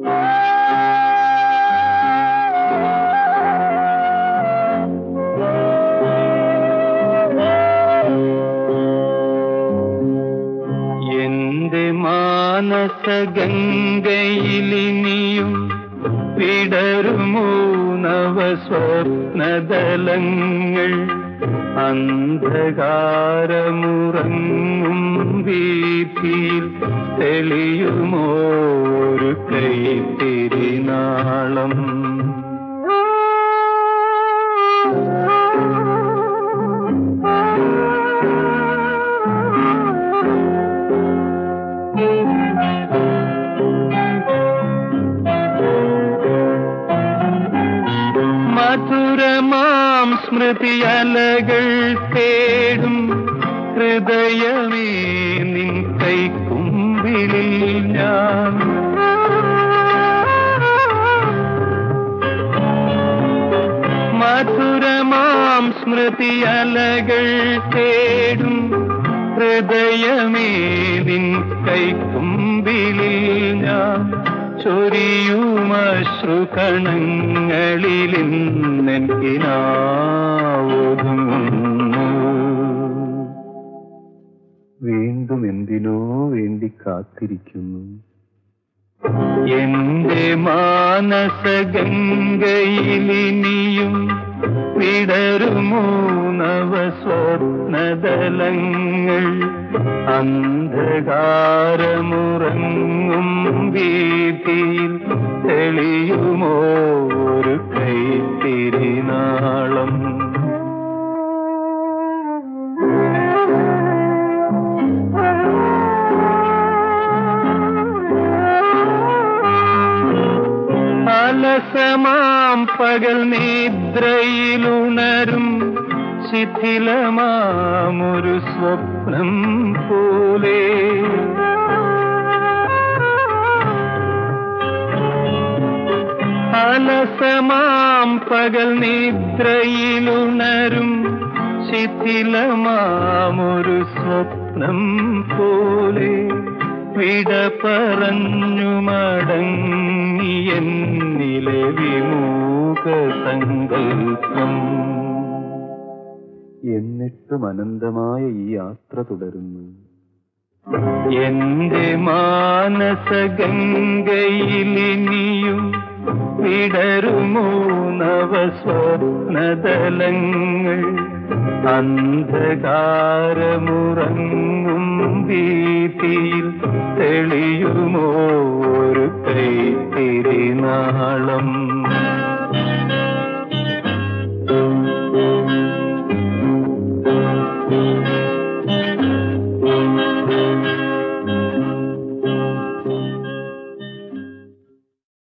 എന്റെ മാനസഗംഗയിലിനിയും വിടരുമോ നവസ്വപ്നദലങ്ങൾ, അന്ധകാരമുറങ്ങും വീഥിയിൽ തെളിയുമോ ഒരു കൈത്തിരിനാളം. മധുരമാം സ്മൃതിയലകൾ തേടും ഹൃദയമേ നിൻ കൈക്കുമ്പിളിൽ ഞാൻ. മധുരമാം സ്മൃതിയലകൾ തേടും ഹൃദയമേ നിൻ കൈക്കുമ്പിളിൽ ഞാൻ. ചൊരിയുമശ്രുകണങ്ങളിലിന്നെനിനാവുന്നു. വീണ്ടും എന്തിനോ വേണ്ടി കാത്തിരിക്കുന്നു. എന്റെ മാനസഗംഗയിലിനിയും വിടരുമോ നവസ്വപ്നദലങ്ങൾ, അന്ധകാരമുറങ്ങും വീഥിയിൽ തെളിയുമോ ഒരു കൈത്തിരിനാളം. അലസമാം പകൽ നിദ്രയിലുണരും ശിഥിലമാമൊരു സ്വപ്നം പോലെ, അലസമാം പകൽ നിദ്രയിലുണരും ശിഥിലമാമൊരു സ്വപ്നം പോലെ, വിട പറഞ്ഞു മടങ്ങി എന്നിലെ വിമൂക സങ്കൽപ്പം. എന്നിട്ടും അനന്തമായ ഈ യാത്ര തുടരുന്നു. എന്റെ മാനസഗംഗയിലിനിയും വിടരുമോ നവസ്വപ്നദലങ്ങൾ, അന്ധകാരമുറങ്ങും വീഥിയിൽ തെളിയുമോ ഒരു കൈ